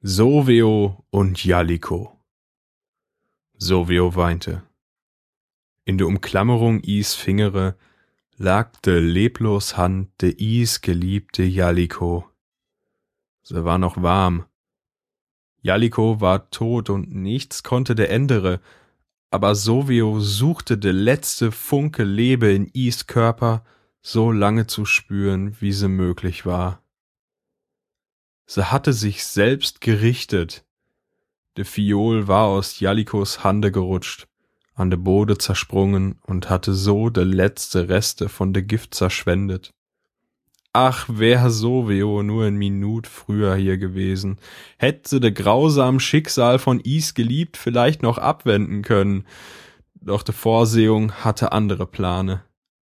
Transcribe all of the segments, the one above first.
Soveo und Jalliko. Soveo weinte. In der Umklammerung Is Fingere lag de leblos Hand de Is geliebte Jalliko. Sie war noch warm. Jalliko war tot und nichts konnte der ändere, aber Soveo suchte de letzte Funke Lebe in Is Körper so lange zu spüren, wie sie möglich war. Sie hatte sich selbst gerichtet. De Fiol war aus Jallikos Hande gerutscht, an de Bode zersprungen und hatte so de letzte Reste von de Gift zerschwendet. Ach, wär Soveo nur in Minut früher hier gewesen, hätt sie de grausam Schicksal von Is geliebt vielleicht noch abwenden können, doch de Vorsehung hatte andere Plane.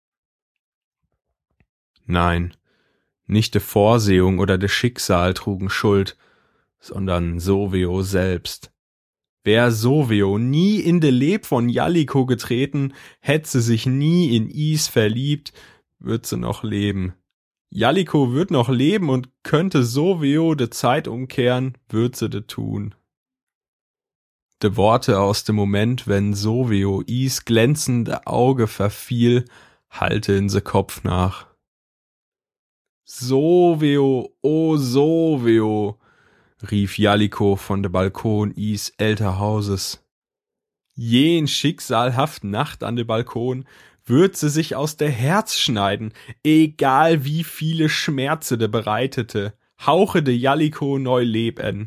Nein, nicht de Vorsehung oder de Schicksal trugen Schuld, sondern Soveo selbst. Wär Soveo nie in de Leb von Jalliko getreten, hätt sie sich nie in Is verliebt, würd sie noch leben. Jalliko würd noch leben und könnte Soveo de Zeit umkehren, würd sie de tun. De Worte aus dem Moment, wenn Soveo Is glänzende Auge verfiel, hallte in se Kopf nach. Soveo, oh Soveo, rief Jalliko von de Balkon Is Elterhauses. Jen schicksalhaft Nacht an de Balkon würd sie sich aus der Herz schneiden, egal wie viele Schmerze de bereitete, hauche de Jalliko neu Leben.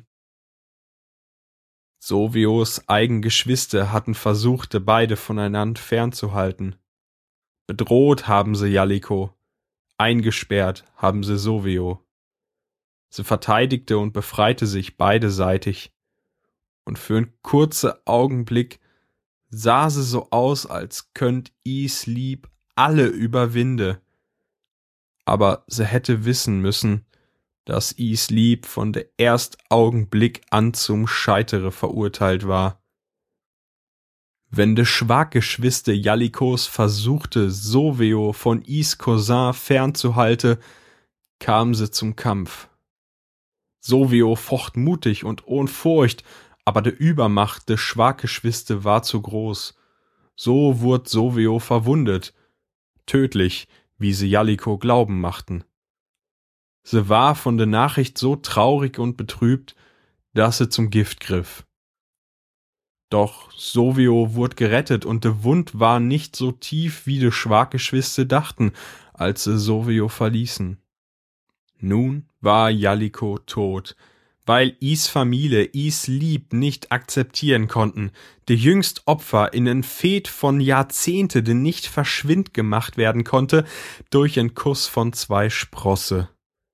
Soveos eigen Geschwister hatten versucht, de beide voneinander fernzuhalten. Bedroht haben sie Jalliko, eingesperrt haben sie Soveo. Sie verteidigte und befreite sich beideseitig, und für einen kurzen Augenblick sah sie so aus, als könnt Is Lieb alle überwinde. Aber sie hätte wissen müssen, dass Is Lieb von der erst Augenblick an zum Scheitere verurteilt war. Wenn de Schwaggeschwister Jallikos versuchte, Soveo von Is Cousin fernzuhalten, kam sie zum Kampf. Soveo focht mutig und ohn Furcht, aber de Übermacht de Schwaggeschwister war zu groß. So wurd Soveo verwundet, tödlich, wie sie Jalliko glauben machten. Sie war von der Nachricht so traurig und betrübt, dass sie zum Gift griff. Doch Soveo wurd gerettet und de Wund war nicht so tief, wie de Schwaggeschwister dachten, als sie Soveo verließen. Nun war Jalliko tot, weil Is Familie Is Lieb nicht akzeptieren konnten, de jüngst Opfer in en Fehd von Jahrzehnte, de nicht verschwind gemacht werden konnte, durch en Kuss von 2 Sprosse.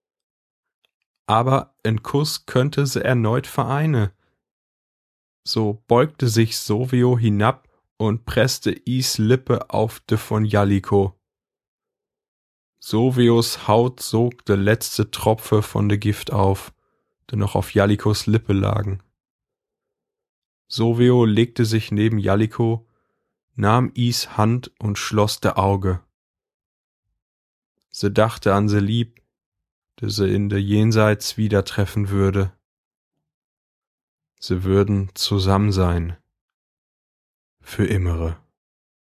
Aber en Kuss könnte sie erneut vereine. So beugte sich Soveo hinab und presste Is Lippe auf de von Jalliko. Soveos Haut sog de letzte Tropfe von de Gift auf, die noch auf Jallikos Lippe lagen. Soveo legte sich neben Jalliko, nahm Is Hand und schloss de Auge. Sie dachte an se Lieb, die sie in der Jenseits wieder treffen würde. Sie würden zusammen sein, für immere.